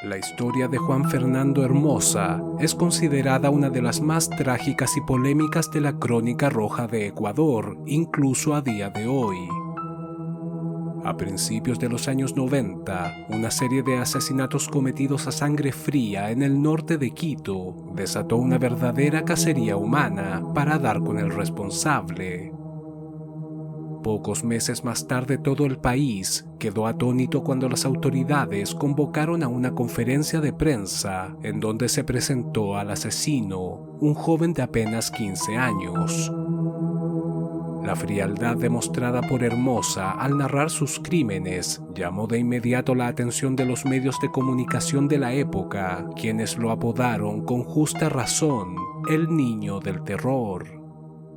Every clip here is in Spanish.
La historia de Juan Fernando Hermosa es considerada una de las más trágicas y polémicas de la crónica roja de Ecuador, incluso a día de hoy. A principios de los años 90, una serie de asesinatos cometidos a sangre fría en el norte de Quito desató una verdadera cacería humana para dar con el responsable. Pocos meses más tarde, todo el país quedó atónito cuando las autoridades convocaron a una conferencia de prensa en donde se presentó al asesino, un joven de apenas 15 años. La frialdad demostrada por Hermosa al narrar sus crímenes llamó de inmediato la atención de los medios de comunicación de la época, quienes lo apodaron con justa razón el niño del terror.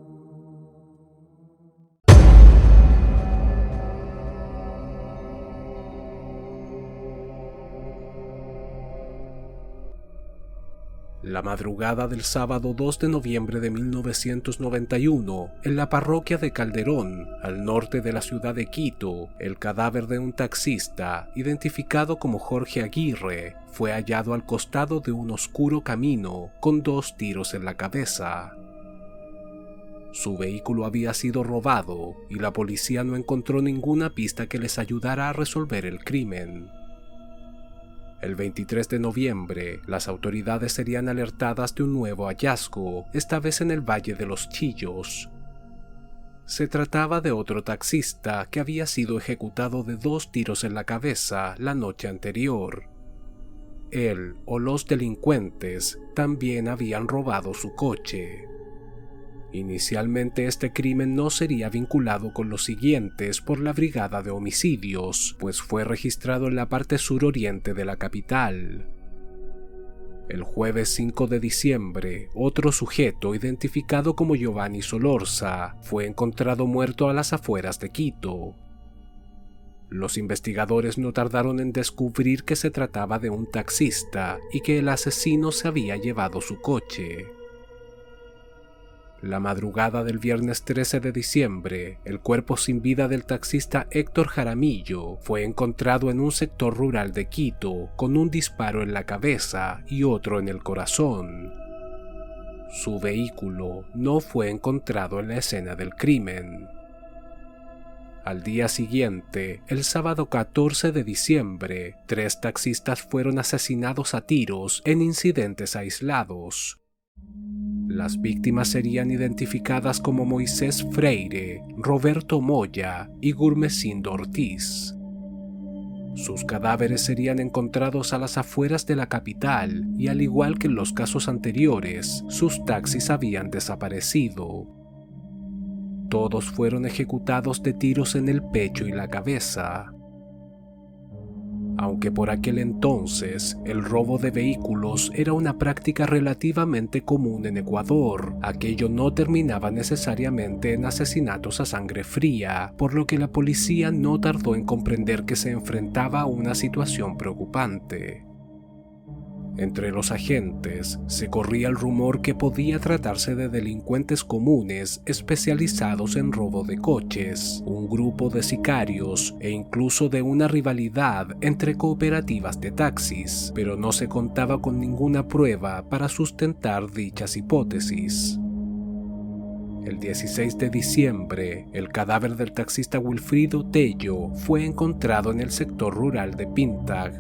La madrugada del sábado 2 de noviembre de 1991, en la parroquia de Calderón, al norte de la ciudad de Quito, el cadáver de un taxista, identificado como Jorge Aguirre, fue hallado al costado de un oscuro camino con 2 tiros en la cabeza. Su vehículo había sido robado y la policía no encontró ninguna pista que les ayudara a resolver el crimen. El 23 de noviembre, las autoridades serían alertadas de un nuevo hallazgo, esta vez en el Valle de los Chillos. Se trataba de otro taxista que había sido ejecutado de 2 tiros en la cabeza la noche anterior. Él o los delincuentes también habían robado su coche. Inicialmente este crimen no sería vinculado con los siguientes por la Brigada de Homicidios, pues fue registrado en la parte suroriente de la capital. El jueves 5 de diciembre, otro sujeto identificado como Giovanni Solorza fue encontrado muerto a las afueras de Quito. Los investigadores no tardaron en descubrir que se trataba de un taxista y que el asesino se había llevado su coche. La madrugada del viernes 13 de diciembre, el cuerpo sin vida del taxista Héctor Jaramillo fue encontrado en un sector rural de Quito con un disparo en la cabeza y otro en el corazón. Su vehículo no fue encontrado en la escena del crimen. Al día siguiente, el sábado 14 de diciembre, 3 taxistas fueron asesinados a tiros en incidentes aislados. Las víctimas serían identificadas como Moisés Freire, Roberto Moya y Gurmecindo Ortiz. Sus cadáveres serían encontrados a las afueras de la capital y, al igual que en los casos anteriores, sus taxis habían desaparecido. Todos fueron ejecutados de tiros en el pecho y la cabeza. Aunque por aquel entonces el robo de vehículos era una práctica relativamente común en Ecuador, aquello no terminaba necesariamente en asesinatos a sangre fría, por lo que la policía no tardó en comprender que se enfrentaba a una situación preocupante. Entre los agentes se corría el rumor que podía tratarse de delincuentes comunes especializados en robo de coches, un grupo de sicarios e incluso de una rivalidad entre cooperativas de taxis, pero no se contaba con ninguna prueba para sustentar dichas hipótesis. El 16 de diciembre, el cadáver del taxista Wilfrido Tello fue encontrado en el sector rural de Pintag.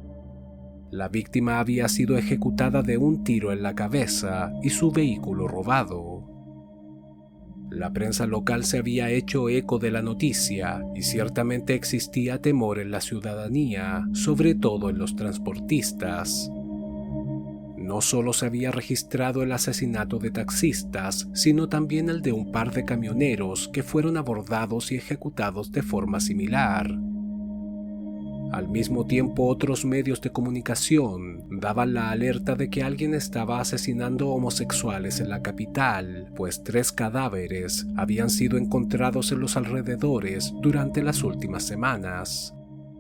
La víctima había sido ejecutada de un tiro en la cabeza y su vehículo robado. La prensa local se había hecho eco de la noticia y ciertamente existía temor en la ciudadanía, sobre todo en los transportistas. No solo se había registrado el asesinato de taxistas, sino también el de un par de camioneros que fueron abordados y ejecutados de forma similar. Al mismo tiempo, otros medios de comunicación daban la alerta de que alguien estaba asesinando homosexuales en la capital, pues 3 cadáveres habían sido encontrados en los alrededores durante las últimas semanas.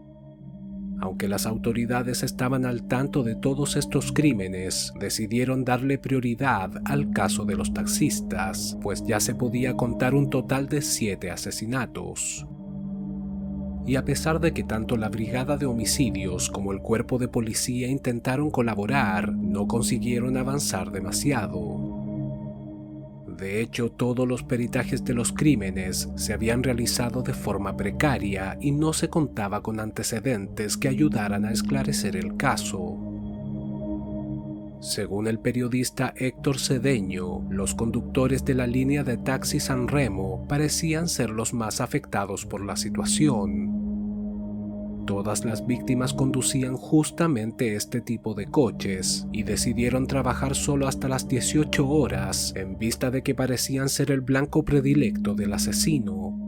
Aunque las autoridades estaban al tanto de todos estos crímenes, decidieron darle prioridad al caso de los taxistas, pues ya se podía contar un total de 7 asesinatos. y a pesar de que tanto la brigada de homicidios como el cuerpo de policía intentaron colaborar, no consiguieron avanzar demasiado. De hecho, todos los peritajes de los crímenes se habían realizado de forma precaria y no se contaba con antecedentes que ayudaran a esclarecer el caso. Según el periodista Héctor Cedeño, los conductores de la línea de taxi San Remo parecían ser los más afectados por la situación. Todas las víctimas conducían justamente este tipo de coches y decidieron trabajar solo hasta las 18 horas en vista de que parecían ser el blanco predilecto del asesino.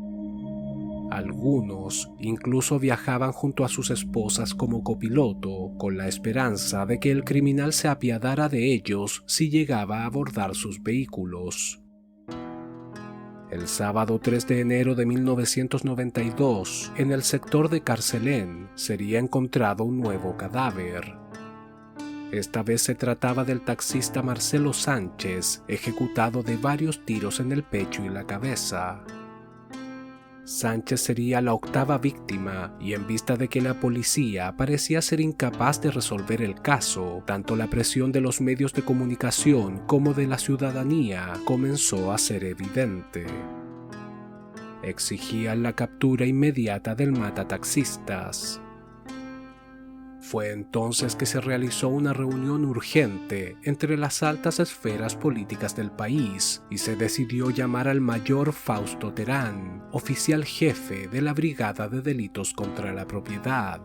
Algunos incluso viajaban junto a sus esposas como copiloto, con la esperanza de que el criminal se apiadara de ellos si llegaba a abordar sus vehículos. El sábado 3 de enero de 1992, en el sector de Carcelén, sería encontrado un nuevo cadáver. Esta vez se trataba del taxista Marcelo Sánchez, ejecutado de varios tiros en el pecho y la cabeza. Sánchez sería la octava víctima y en vista de que la policía parecía ser incapaz de resolver el caso, tanto la presión de los medios de comunicación como de la ciudadanía comenzó a ser evidente. Exigían la captura inmediata del matataxistas. Fue entonces que se realizó una reunión urgente entre las altas esferas políticas del país y se decidió llamar al mayor Fausto Terán, oficial jefe de la Brigada de Delitos contra la Propiedad.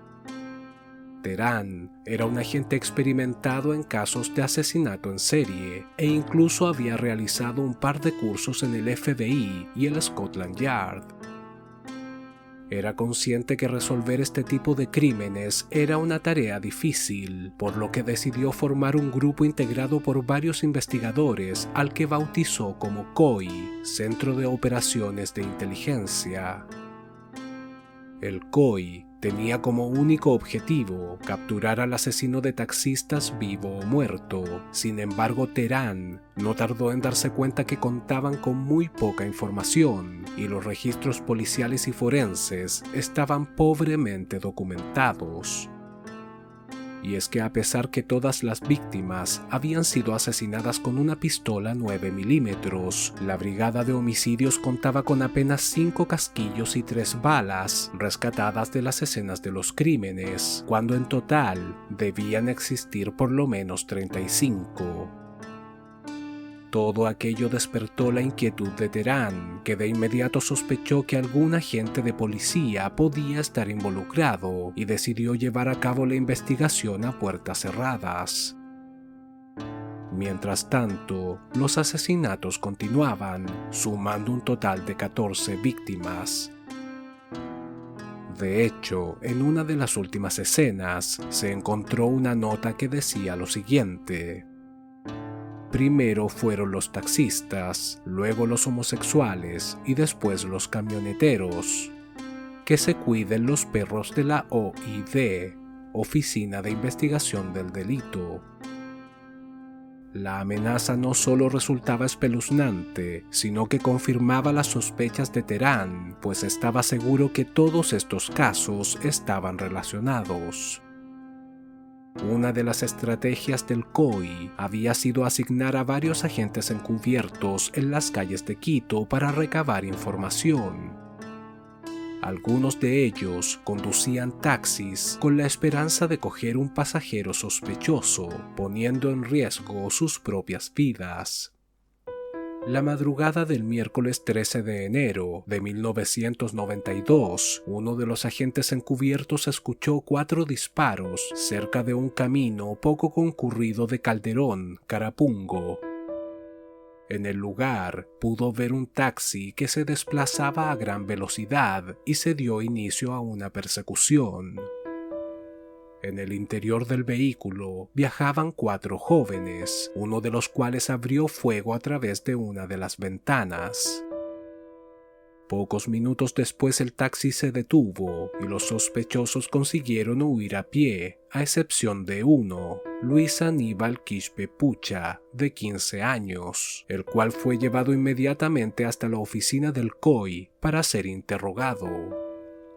Terán era un agente experimentado en casos de asesinato en serie e incluso había realizado un par de cursos en el FBI y el Scotland Yard. Era consciente que resolver este tipo de crímenes era una tarea difícil, por lo que decidió formar un grupo integrado por varios investigadores al que bautizó como COI, Centro de Operaciones de Inteligencia. El COI tenía como único objetivo capturar al asesino de taxistas vivo o muerto. Sin embargo, Terán no tardó en darse cuenta que contaban con muy poca información y los registros policiales y forenses estaban pobremente documentados. Y es que a pesar que todas las víctimas habían sido asesinadas con una pistola 9 milímetros, la brigada de homicidios contaba con apenas 5 casquillos y 3 balas rescatadas de las escenas de los crímenes, cuando en total debían existir por lo menos 35. Todo aquello despertó la inquietud de Terán, que de inmediato sospechó que algún agente de policía podía estar involucrado y decidió llevar a cabo la investigación a puertas cerradas. Mientras tanto, los asesinatos continuaban, sumando un total de 14 víctimas. De hecho, en una de las últimas escenas se encontró una nota que decía lo siguiente: primero fueron los taxistas, luego los homosexuales y después los camioneteros. Que se cuiden los perros de la OID, Oficina de Investigación del Delito. La amenaza no solo resultaba espeluznante, sino que confirmaba las sospechas de Terán, pues estaba seguro que todos estos casos estaban relacionados. Una de las estrategias del COI había sido asignar a varios agentes encubiertos en las calles de Quito para recabar información. Algunos de ellos conducían taxis con la esperanza de coger un pasajero sospechoso, poniendo en riesgo sus propias vidas. La madrugada del miércoles 13 de enero de 1992, uno de los agentes encubiertos escuchó 4 disparos cerca de un camino poco concurrido de Calderón, Carapungo. En el lugar pudo ver un taxi que se desplazaba a gran velocidad y se dio inicio a una persecución. En el interior del vehículo viajaban 4 jóvenes, uno de los cuales abrió fuego a través de una de las ventanas. Pocos minutos después el taxi se detuvo y los sospechosos consiguieron huir a pie, a excepción de uno, Luis Aníbal Quispe Pucha, de 15 años, el cual fue llevado inmediatamente hasta la oficina del COI para ser interrogado.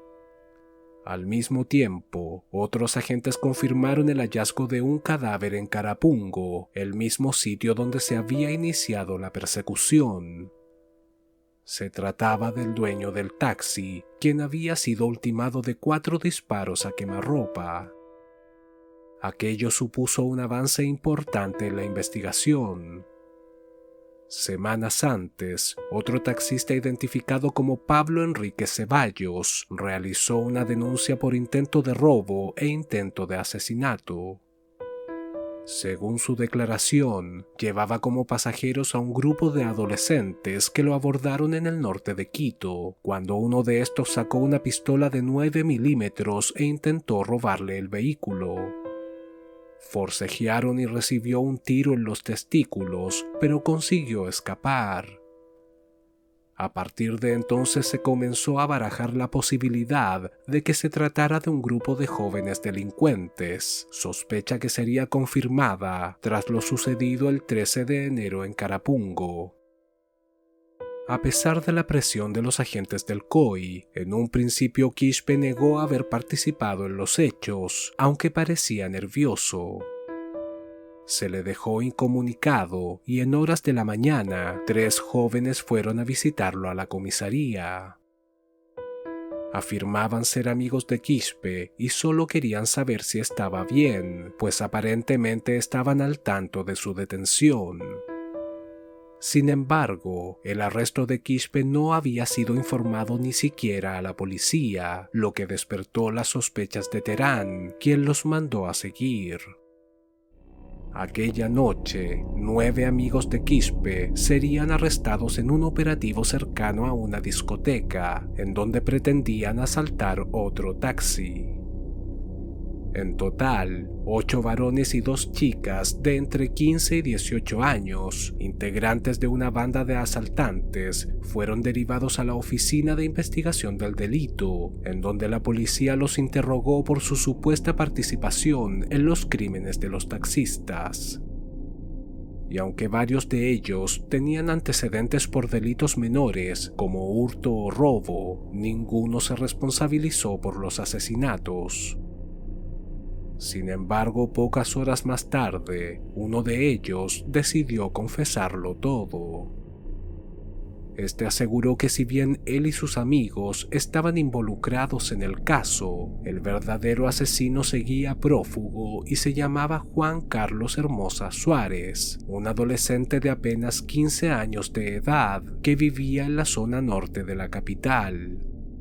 Al mismo tiempo, otros agentes confirmaron el hallazgo de un cadáver en Carapungo, el mismo sitio donde se había iniciado la persecución. Se trataba del dueño del taxi, quien había sido ultimado de 4 disparos a quemarropa. Aquello supuso un avance importante en la investigación. Semanas antes, otro taxista identificado como Pablo Enrique Ceballos realizó una denuncia por intento de robo e intento de asesinato. Según su declaración, llevaba como pasajeros a un grupo de adolescentes que lo abordaron en el norte de Quito, cuando uno de estos sacó una pistola de 9 milímetros e intentó robarle el vehículo. Forcejearon y recibió un tiro en los testículos, pero consiguió escapar. A partir de entonces se comenzó a barajar la posibilidad de que se tratara de un grupo de jóvenes delincuentes, sospecha que sería confirmada tras lo sucedido el 13 de enero en Carapungo. A pesar de la presión de los agentes del COI, en un principio Quispe negó haber participado en los hechos, aunque parecía nervioso. Se le dejó incomunicado y en horas de la mañana 3 jóvenes fueron a visitarlo a la comisaría. Afirmaban ser amigos de Quispe y solo querían saber si estaba bien, pues aparentemente estaban al tanto de su detención. Sin embargo, el arresto de Quispe no había sido informado ni siquiera a la policía, lo que despertó las sospechas de Terán, quien los mandó a seguir. Aquella noche, 9 amigos de Quispe serían arrestados en un operativo cercano a una discoteca, en donde pretendían asaltar otro taxi. En total, 8 varones y 2 chicas de entre 15 y 18 años, integrantes de una banda de asaltantes, fueron derivados a la Oficina de Investigación del Delito, en donde la policía los interrogó por su supuesta participación en los crímenes de los taxistas. Y aunque varios de ellos tenían antecedentes por delitos menores, como hurto o robo, ninguno se responsabilizó por los asesinatos. Sin embargo, pocas horas más tarde, uno de ellos decidió confesarlo todo. Este aseguró que si bien él y sus amigos estaban involucrados en el caso, el verdadero asesino seguía prófugo y se llamaba Juan Carlos Hermosa Suárez, un adolescente de apenas 15 años de edad que vivía en la zona norte de la capital.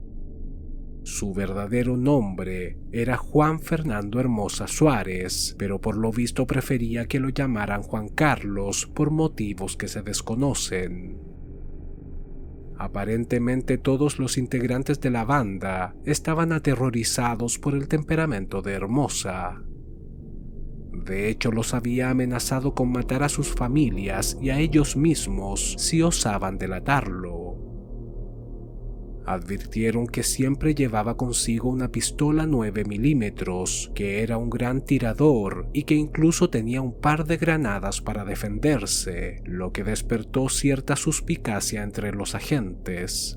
Su verdadero nombre era Juan Fernando Hermosa Suárez, pero por lo visto prefería que lo llamaran Juan Carlos por motivos que se desconocen. Aparentemente todos los integrantes de la banda estaban aterrorizados por el temperamento de Hermosa. De hecho, los había amenazado con matar a sus familias y a ellos mismos si osaban delatarlo. Advirtieron que siempre llevaba consigo una pistola 9 milímetros, que era un gran tirador y que incluso tenía un par de granadas para defenderse, lo que despertó cierta suspicacia entre los agentes.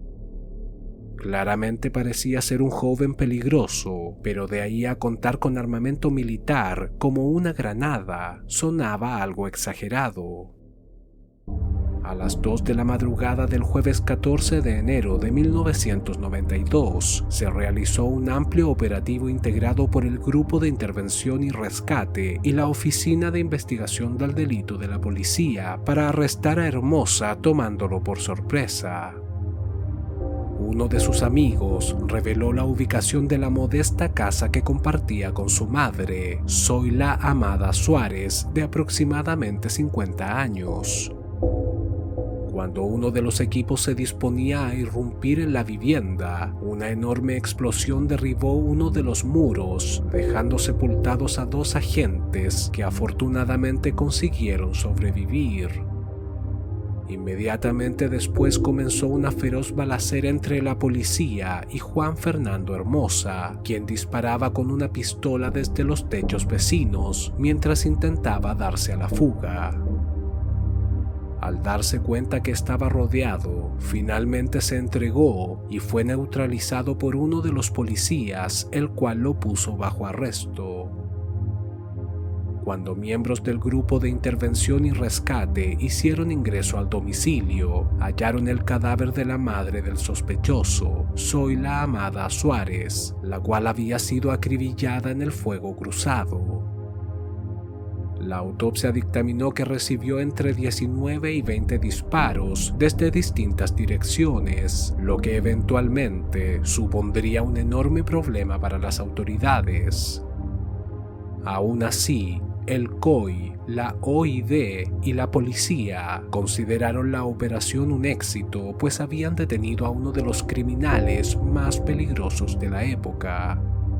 Claramente parecía ser un joven peligroso, pero de ahí a contar con armamento militar como una granada sonaba algo exagerado. A las 2 de la madrugada del jueves 14 de enero de 1992, se realizó un amplio operativo integrado por el Grupo de Intervención y Rescate y la Oficina de Investigación del Delito de la Policía para arrestar a Hermosa tomándolo por sorpresa. Uno de sus amigos reveló la ubicación de la modesta casa que compartía con su madre, Zoila Amada Suárez, de aproximadamente 50 años. Cuando uno de los equipos se disponía a irrumpir en la vivienda, una enorme explosión derribó uno de los muros, dejando sepultados a 2 agentes que afortunadamente consiguieron sobrevivir. Inmediatamente después comenzó una feroz balacera entre la policía y Juan Fernando Hermosa, quien disparaba con una pistola desde los techos vecinos mientras intentaba darse a la fuga. Al darse cuenta que estaba rodeado, finalmente se entregó y fue neutralizado por uno de los policías, el cual lo puso bajo arresto. Cuando miembros del grupo de intervención y rescate hicieron ingreso al domicilio, hallaron el cadáver de la madre del sospechoso, Zoila Amada Suárez, la cual había sido acribillada en el fuego cruzado. La autopsia dictaminó que recibió entre 19 y 20 disparos desde distintas direcciones, lo que eventualmente supondría un enorme problema para las autoridades. Aún así, el COI, la OID y la policía consideraron la operación un éxito, pues habían detenido a uno de los criminales más peligrosos de la época.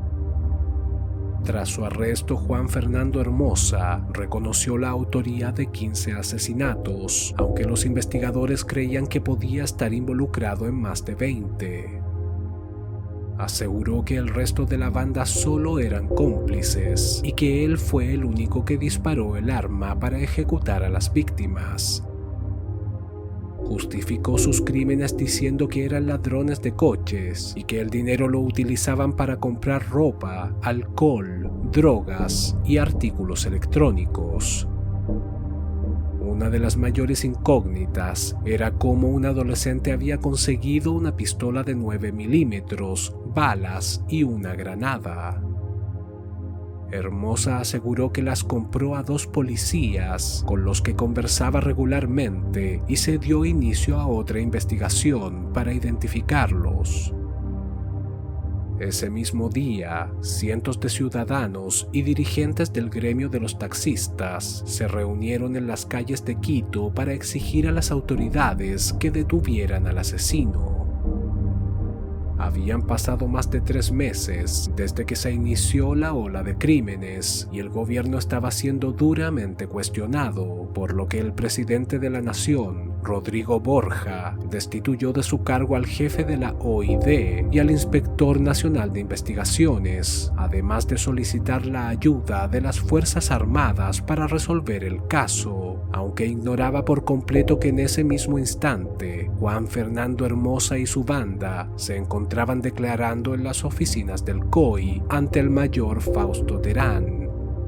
Tras su arresto, Juan Fernando Hermosa reconoció la autoría de 15 asesinatos, aunque los investigadores creían que podía estar involucrado en más de 20. Aseguró que el resto de la banda solo eran cómplices y que él fue el único que disparó el arma para ejecutar a las víctimas. Justificó sus crímenes diciendo que eran ladrones de coches y que el dinero lo utilizaban para comprar ropa, alcohol, drogas y artículos electrónicos. Una de las mayores incógnitas era cómo un adolescente había conseguido una pistola de 9 milímetros, balas y una granada. Hermosa aseguró que las compró a 2 policías con los que conversaba regularmente y se dio inicio a otra investigación para identificarlos. Ese mismo día, cientos de ciudadanos y dirigentes del gremio de los taxistas se reunieron en las calles de Quito para exigir a las autoridades que detuvieran al asesino. Habían pasado más de 3 meses desde que se inició la ola de crímenes y el gobierno estaba siendo duramente cuestionado, por lo que el presidente de la nación, Rodrigo Borja, destituyó de su cargo al jefe de la OID y al inspector nacional de investigaciones, además de solicitar la ayuda de las Fuerzas Armadas para resolver el caso, aunque ignoraba por completo que en ese mismo instante Juan Fernando Hermosa y su banda se encontraban declarando en las oficinas del COI ante el mayor Fausto Terán.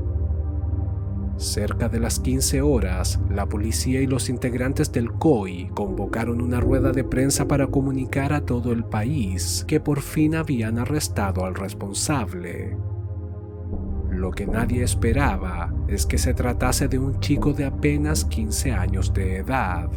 Cerca de las 15 horas, la policía y los integrantes del COI convocaron una rueda de prensa para comunicar a todo el país que por fin habían arrestado al responsable. Lo que nadie esperaba es que se tratase de un chico de apenas 15 años de edad.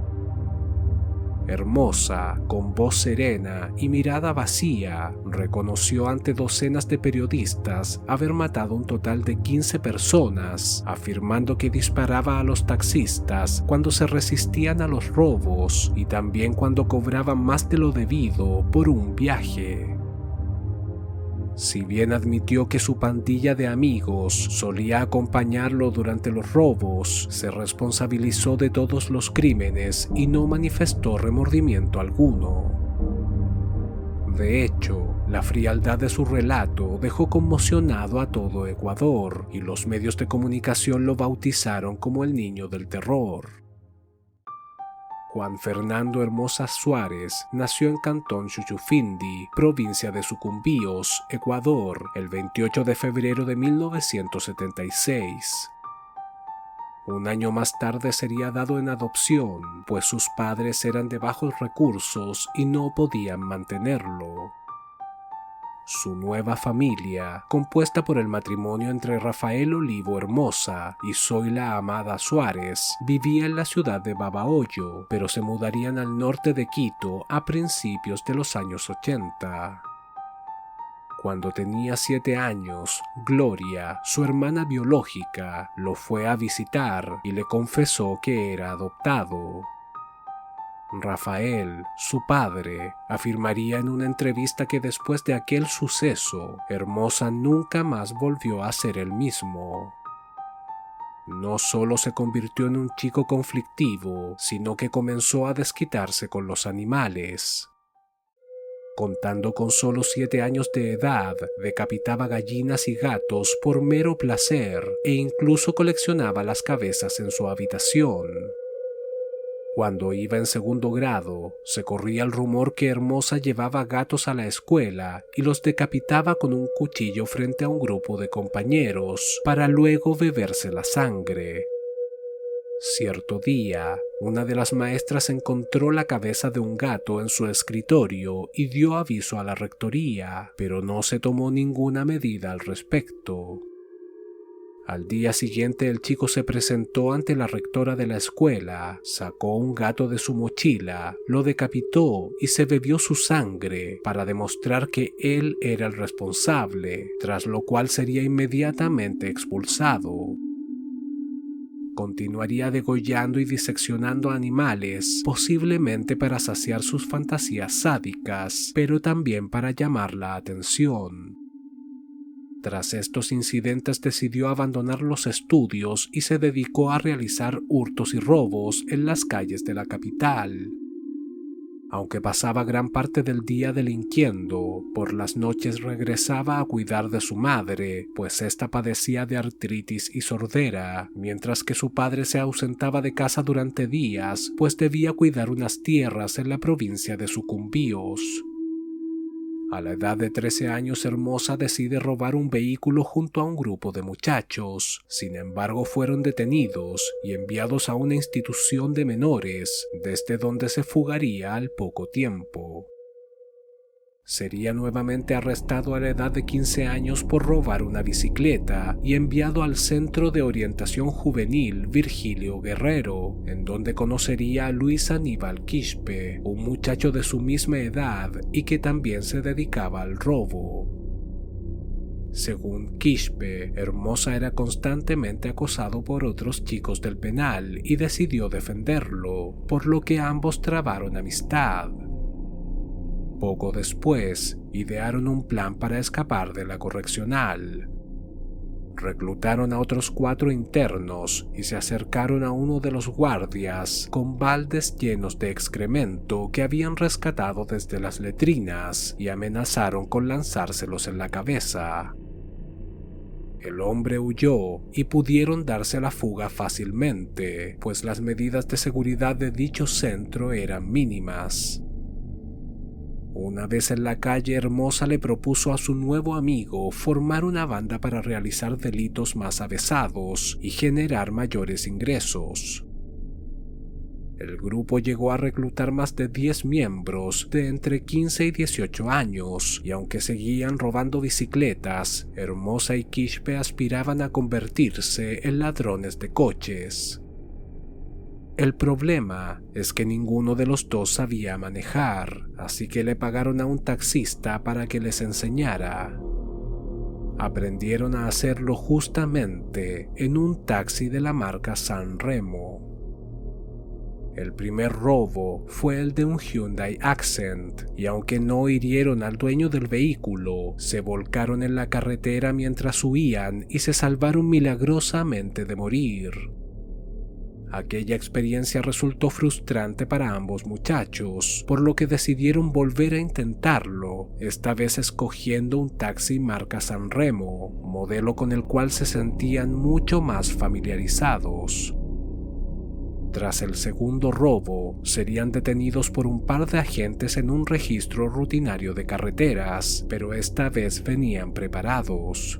Hermosa, con voz serena y mirada vacía, reconoció ante docenas de periodistas haber matado un total de 15 personas, afirmando que disparaba a los taxistas cuando se resistían a los robos y también cuando cobraban más de lo debido por un viaje. Si bien admitió que su pandilla de amigos solía acompañarlo durante los robos, se responsabilizó de todos los crímenes y no manifestó remordimiento alguno. De hecho, la frialdad de su relato dejó conmocionado a todo Ecuador y los medios de comunicación lo bautizaron como el niño del terror. Juan Fernando Hermosa Suárez nació en Cantón Chuchufindi, provincia de Sucumbíos, Ecuador, el 28 de febrero de 1976. Un año más tarde sería dado en adopción, pues sus padres eran de bajos recursos y no podían mantenerlo. Su nueva familia, compuesta por el matrimonio entre Rafael Olivo Hermosa y Zoila Amada Suárez, vivía en la ciudad de Babahoyo, pero se mudarían al norte de Quito a principios de los años 80. Cuando tenía 7 años, Gloria, su hermana biológica, lo fue a visitar y le confesó que era adoptado. Rafael, su padre, afirmaría en una entrevista que después de aquel suceso, Hermosa nunca más volvió a ser el mismo. No solo se convirtió en un chico conflictivo, sino que comenzó a desquitarse con los animales. Contando con solo 7 años de edad, decapitaba gallinas y gatos por mero placer e incluso coleccionaba las cabezas en su habitación. Cuando iba en segundo grado, se corría el rumor que Hermosa llevaba gatos a la escuela y los decapitaba con un cuchillo frente a un grupo de compañeros para luego beberse la sangre. Cierto día, una de las maestras encontró la cabeza de un gato en su escritorio y dio aviso a la rectoría, pero no se tomó ninguna medida al respecto. Al día siguiente el chico se presentó ante la rectora de la escuela, sacó un gato de su mochila, lo decapitó y se bebió su sangre para demostrar que él era el responsable, tras lo cual sería inmediatamente expulsado. Continuaría degollando y diseccionando animales, posiblemente para saciar sus fantasías sádicas, pero también para llamar la atención. Tras estos incidentes decidió abandonar los estudios y se dedicó a realizar hurtos y robos en las calles de la capital. Aunque pasaba gran parte del día delinquiendo, por las noches regresaba a cuidar de su madre, pues ésta padecía de artritis y sordera, mientras que su padre se ausentaba de casa durante días, pues debía cuidar unas tierras en la provincia de Sucumbíos. A la edad de 13 años, Hermosa decide robar un vehículo junto a un grupo de muchachos. Sin embargo, fueron detenidos y enviados a una institución de menores, desde donde se fugaría al poco tiempo. Sería nuevamente arrestado a la edad de 15 años por robar una bicicleta y enviado al Centro de Orientación Juvenil Virgilio Guerrero, en donde conocería a Luis Aníbal Quispe, un muchacho de su misma edad y que también se dedicaba al robo. Según Quispe, Hermosa era constantemente acosado por otros chicos del penal y decidió defenderlo, por lo que ambos trabaron amistad. Poco después, idearon un plan para escapar de la correccional. Reclutaron a otros 4 internos y se acercaron a uno de los guardias con baldes llenos de excremento que habían rescatado desde las letrinas y amenazaron con lanzárselos en la cabeza. El hombre huyó y pudieron darse la fuga fácilmente, pues las medidas de seguridad de dicho centro eran mínimas. Una vez en la calle, Hermosa le propuso a su nuevo amigo formar una banda para realizar delitos más avesados y generar mayores ingresos. El grupo llegó a reclutar más de 10 miembros de entre 15 y 18 años, y aunque seguían robando bicicletas, Hermosa y Quispe aspiraban a convertirse en ladrones de coches. El problema es que ninguno de los dos sabía manejar, así que le pagaron a un taxista para que les enseñara. Aprendieron a hacerlo justamente en un taxi de la marca San Remo. El primer robo fue el de un Hyundai Accent, y aunque no hirieron al dueño del vehículo, se volcaron en la carretera mientras huían y se salvaron milagrosamente de morir. Aquella experiencia resultó frustrante para ambos muchachos, por lo que decidieron volver a intentarlo, esta vez escogiendo un taxi marca San Remo, modelo con el cual se sentían mucho más familiarizados. Tras el segundo robo, serían detenidos por un par de agentes en un registro rutinario de carreteras, pero esta vez venían preparados.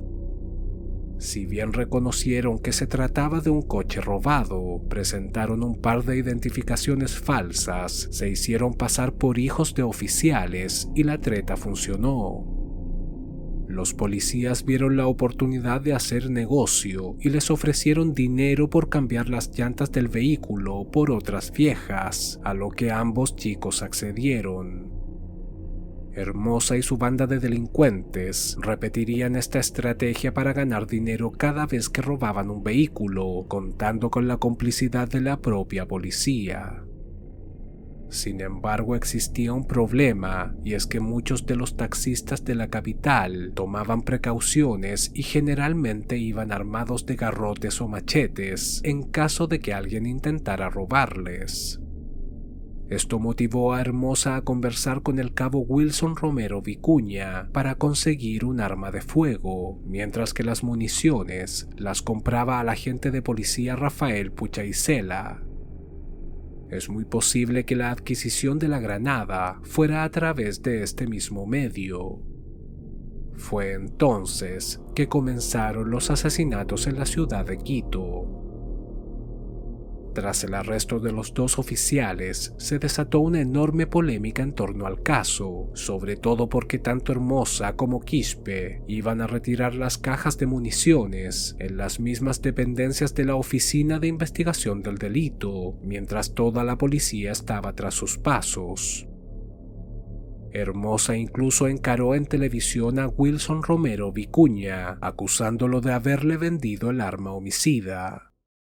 Si bien reconocieron que se trataba de un coche robado, presentaron un par de identificaciones falsas, se hicieron pasar por hijos de oficiales y la treta funcionó. Los policías vieron la oportunidad de hacer negocio y les ofrecieron dinero por cambiar las llantas del vehículo por otras viejas, a lo que ambos chicos accedieron. Hermosa y su banda de delincuentes repetirían esta estrategia para ganar dinero cada vez que robaban un vehículo, contando con la complicidad de la propia policía. Sin embargo, existía un problema, y es que muchos de los taxistas de la capital tomaban precauciones y generalmente iban armados de garrotes o machetes en caso de que alguien intentara robarles. Esto motivó a Hermosa a conversar con el cabo Wilson Romero Vicuña para conseguir un arma de fuego, mientras que las municiones las compraba al agente de policía Rafael Puchaicela. Es muy posible que la adquisición de la granada fuera a través de este mismo medio. Fue entonces que comenzaron los asesinatos en la ciudad de Quito. Tras el arresto de los dos oficiales, se desató una enorme polémica en torno al caso, sobre todo porque tanto Hermosa como Quispe iban a retirar las cajas de municiones en las mismas dependencias de la Oficina de Investigación del Delito, mientras toda la policía estaba tras sus pasos. Hermosa incluso encaró en televisión a Wilson Romero Vicuña, acusándolo de haberle vendido el arma homicida.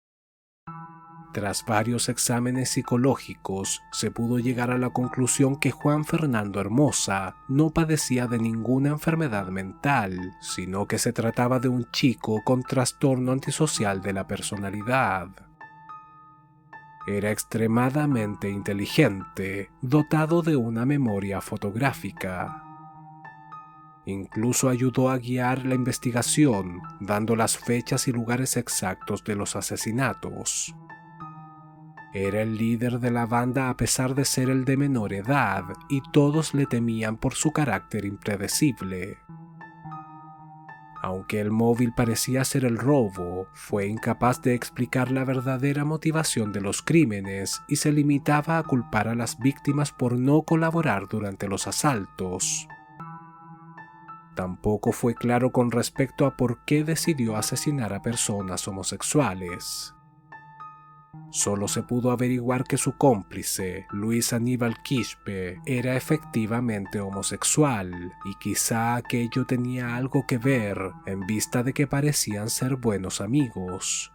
Tras varios exámenes psicológicos, se pudo llegar a la conclusión que Juan Fernando Hermosa no padecía de ninguna enfermedad mental, sino que se trataba de un chico con trastorno antisocial de la personalidad. Era extremadamente inteligente, dotado de una memoria fotográfica. Incluso ayudó a guiar la investigación, dando las fechas y lugares exactos de los asesinatos. Era el líder de la banda a pesar de ser el de menor edad, y todos le temían por su carácter impredecible. Aunque el móvil parecía ser el robo, fue incapaz de explicar la verdadera motivación de los crímenes y se limitaba a culpar a las víctimas por no colaborar durante los asaltos. Tampoco fue claro con respecto a por qué decidió asesinar a personas homosexuales. Solo se pudo averiguar que su cómplice, Luis Aníbal Quispe, era efectivamente homosexual, y quizá aquello tenía algo que ver en vista de que parecían ser buenos amigos.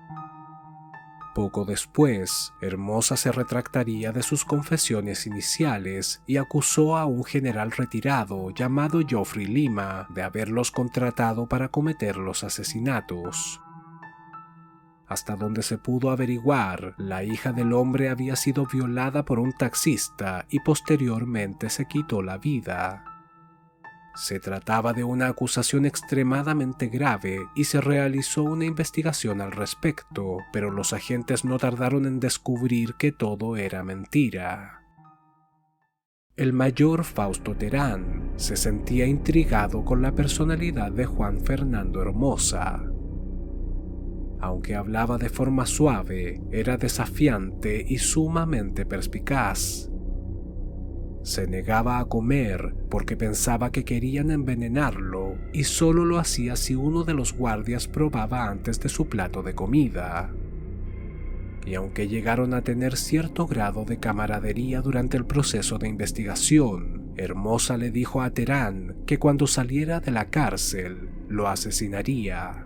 Poco después, Hermosa se retractaría de sus confesiones iniciales y acusó a un general retirado llamado Geoffrey Lima de haberlos contratado para cometer los asesinatos. Hasta donde se pudo averiguar, la hija del hombre había sido violada por un taxista y posteriormente se quitó la vida. Se trataba de una acusación extremadamente grave y se realizó una investigación al respecto, pero los agentes no tardaron en descubrir que todo era mentira. El mayor Fausto Terán se sentía intrigado con la personalidad de Juan Fernando Hermosa. Aunque hablaba de forma suave, era desafiante y sumamente perspicaz. Se negaba a comer porque pensaba que querían envenenarlo y solo lo hacía si uno de los guardias probaba antes de su plato de comida. Y aunque llegaron a tener cierto grado de camaradería durante el proceso de investigación, Hermosa le dijo a Terán que cuando saliera de la cárcel lo asesinaría.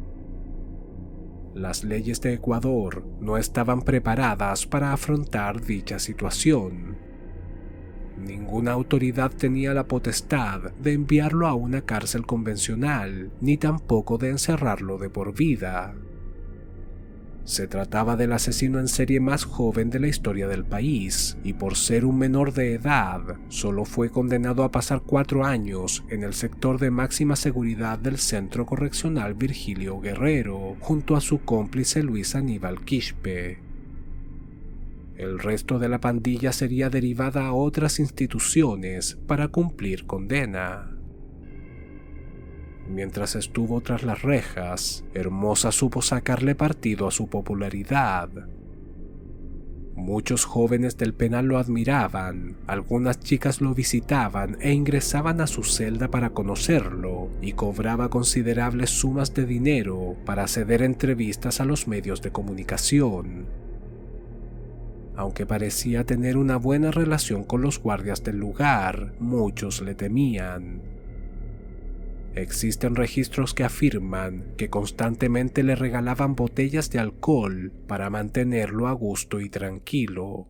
Las leyes de Ecuador no estaban preparadas para afrontar dicha situación. Ninguna autoridad tenía la potestad de enviarlo a una cárcel convencional, ni tampoco de encerrarlo de por vida. Se trataba del asesino en serie más joven de la historia del país, y por ser un menor de edad, solo fue condenado a pasar 4 años en el sector de máxima seguridad del Centro Correccional Virgilio Guerrero, junto a su cómplice Luis Aníbal Quispe. El resto de la pandilla sería derivada a otras instituciones para cumplir condena. Mientras estuvo tras las rejas, Hermosa supo sacarle partido a su popularidad. Muchos jóvenes del penal lo admiraban, algunas chicas lo visitaban e ingresaban a su celda para conocerlo, y cobraba considerables sumas de dinero para ceder entrevistas a los medios de comunicación. Aunque parecía tener una buena relación con los guardias del lugar, muchos le temían. Existen registros que afirman que constantemente le regalaban botellas de alcohol para mantenerlo a gusto y tranquilo.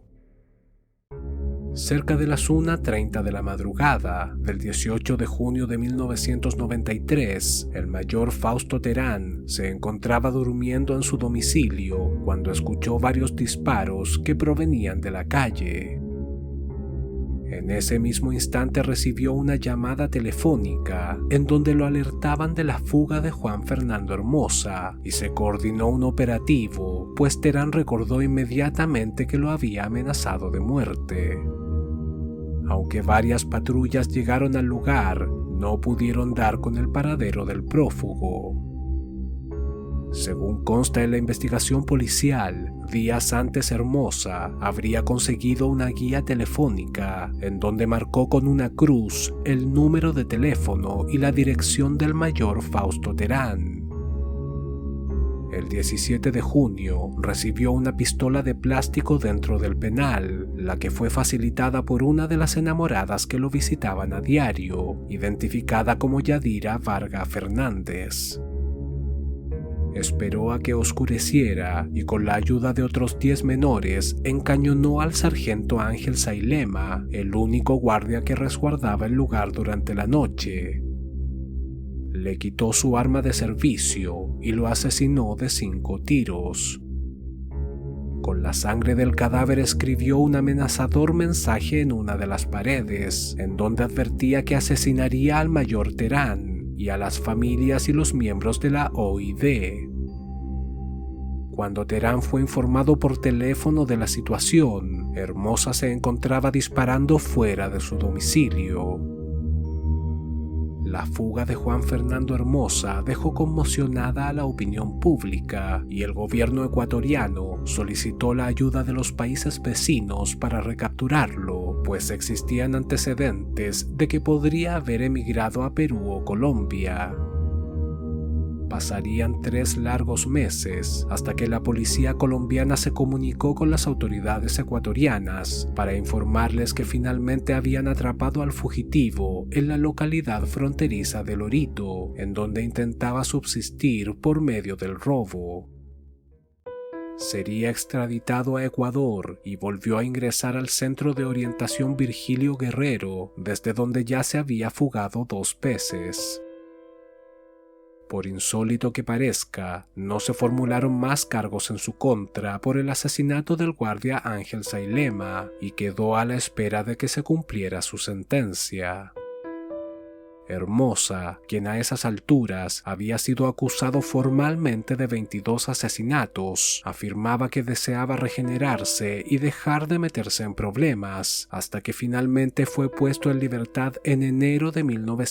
Cerca de las 1:30 de la madrugada del 18 de junio de 1993, el mayor Fausto Terán se encontraba durmiendo en su domicilio cuando escuchó varios disparos que provenían de la calle. En ese mismo instante recibió una llamada telefónica en donde lo alertaban de la fuga de Juan Fernando Hermosa y se coordinó un operativo, pues Terán recordó inmediatamente que lo había amenazado de muerte. Aunque varias patrullas llegaron al lugar, no pudieron dar con el paradero del prófugo. Según consta en la investigación policial, días antes Hermosa habría conseguido una guía telefónica en donde marcó con una cruz el número de teléfono y la dirección del mayor Fausto Terán. El 17 de junio recibió una pistola de plástico dentro del penal, la que fue facilitada por una de las enamoradas que lo visitaban a diario, identificada como Yadira Varga Fernández. Esperó a que oscureciera y con la ayuda de otros 10 menores encañonó al sargento Ángel Sailema, el único guardia que resguardaba el lugar durante la noche. Le quitó su arma de servicio y lo asesinó de 5 tiros. Con la sangre del cadáver escribió un amenazador mensaje en una de las paredes, en donde advertía que asesinaría al mayor Terán y a las familias y los miembros de la OID. Cuando Terán fue informado por teléfono de la situación, Hermosa se encontraba disparando fuera de su domicilio. La fuga de Juan Fernando Hermosa dejó conmocionada a la opinión pública y el gobierno ecuatoriano solicitó la ayuda de los países vecinos para recapturarlo, pues existían antecedentes de que podría haber emigrado a Perú o Colombia. Pasarían 3 largos meses hasta que la policía colombiana se comunicó con las autoridades ecuatorianas para informarles que finalmente habían atrapado al fugitivo en la localidad fronteriza de Lorito, en donde intentaba subsistir por medio del robo. Sería extraditado a Ecuador y volvió a ingresar al Centro de Orientación Virgilio Guerrero, desde donde ya se había fugado 2 veces. Por insólito que parezca, no se formularon más cargos en su contra por el asesinato del guardia Ángel Sailema y quedó a la espera de que se cumpliera su sentencia. Hermosa, quien a esas alturas había sido acusado formalmente de 22 asesinatos, afirmaba que deseaba regenerarse y dejar de meterse en problemas, hasta que finalmente fue puesto en libertad en enero de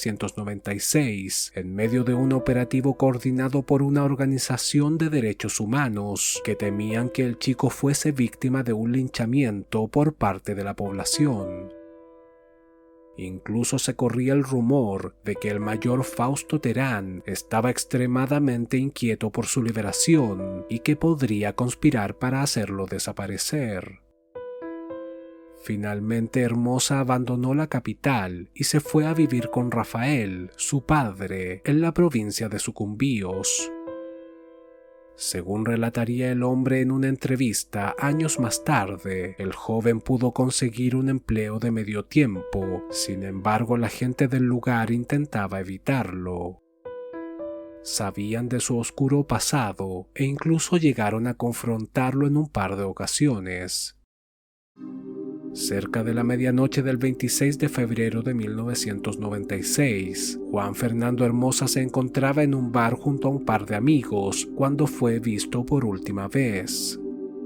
1996, en medio de un operativo coordinado por una organización de derechos humanos que temían que el chico fuese víctima de un linchamiento por parte de la población. Incluso se corría el rumor de que el mayor Fausto Terán estaba extremadamente inquieto por su liberación y que podría conspirar para hacerlo desaparecer. Finalmente Hermosa abandonó la capital y se fue a vivir con Rafael, su padre, en la provincia de Sucumbíos. Según relataría el hombre en una entrevista años más tarde, el joven pudo conseguir un empleo de medio tiempo, sin embargo la gente del lugar intentaba evitarlo. Sabían de su oscuro pasado e incluso llegaron a confrontarlo en un par de ocasiones. Cerca de la medianoche del 26 de febrero de 1996, Juan Fernando Hermosa se encontraba en un bar junto a un par de amigos cuando fue visto por última vez.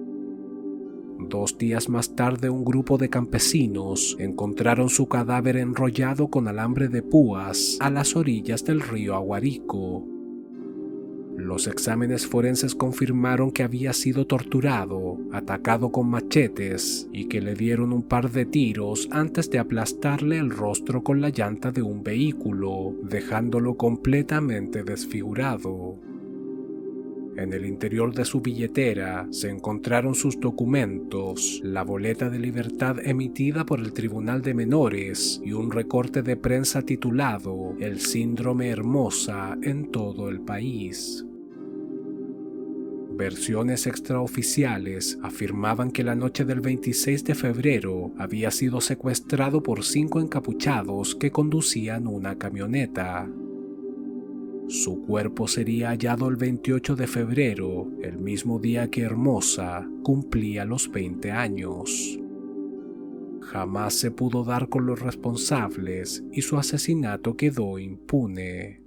2 días más tarde, un grupo de campesinos encontraron su cadáver enrollado con alambre de púas a las orillas del río Aguarico. Los exámenes forenses confirmaron que había sido torturado, atacado con machetes y que le dieron un par de tiros antes de aplastarle el rostro con la llanta de un vehículo, dejándolo completamente desfigurado. En el interior de su billetera se encontraron sus documentos, la boleta de libertad emitida por el Tribunal de Menores y un recorte de prensa titulado El Síndrome Hermosa en todo el país. Versiones extraoficiales afirmaban que la noche del 26 de febrero había sido secuestrado por 5 encapuchados que conducían una camioneta. Su cuerpo sería hallado el 28 de febrero, el mismo día que Hermosa cumplía los 20 años. jamás se pudo dar con los responsables y su asesinato quedó impune.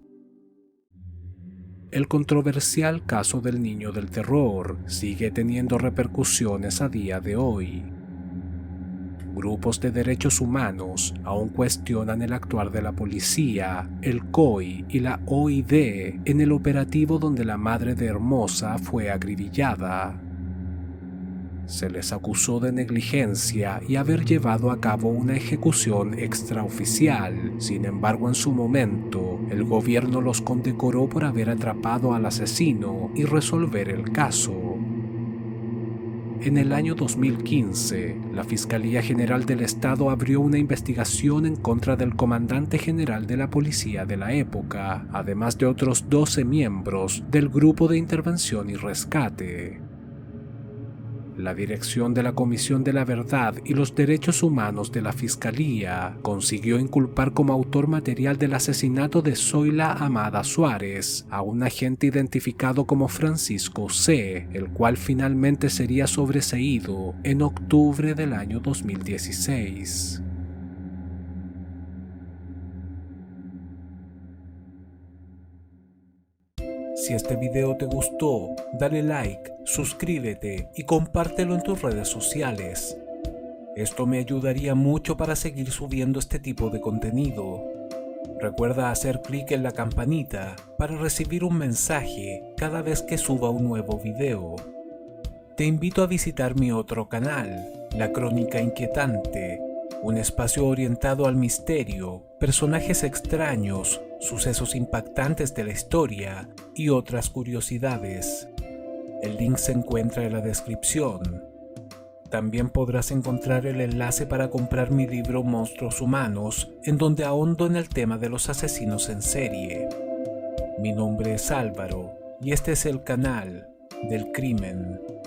El controversial caso del niño del terror sigue teniendo repercusiones a día de hoy. Grupos de derechos humanos aún cuestionan el actuar de la policía, el COI y la OID en el operativo donde la madre de Hermosa fue acribillada. Se les acusó de negligencia y haber llevado a cabo una ejecución extraoficial. Sin embargo, en su momento, el gobierno los condecoró por haber atrapado al asesino y resolver el caso. En el año 2015, la Fiscalía General del Estado abrió una investigación en contra del comandante general de la policía de la época, además de otros 12 miembros del Grupo de Intervención y Rescate. La dirección de la Comisión de la Verdad y los Derechos Humanos de la Fiscalía consiguió inculpar como autor material del asesinato de Zoila Amada Suárez a un agente identificado como Francisco C., el cual finalmente sería sobreseído en octubre del año 2016. Si este video te gustó, dale like, suscríbete y compártelo en tus redes sociales. Esto me ayudaría mucho para seguir subiendo este tipo de contenido. Recuerda hacer clic en la campanita para recibir un mensaje cada vez que suba un nuevo video. Te invito a visitar mi otro canal, La Crónica Inquietante, un espacio orientado al misterio, personajes extraños, sucesos impactantes de la historia y otras curiosidades. El link se encuentra en la descripción. También podrás encontrar el enlace para comprar mi libro Monstruos Humanos, en donde ahondo en el tema de los asesinos en serie. Mi nombre es Álvaro y este es el canal del crimen.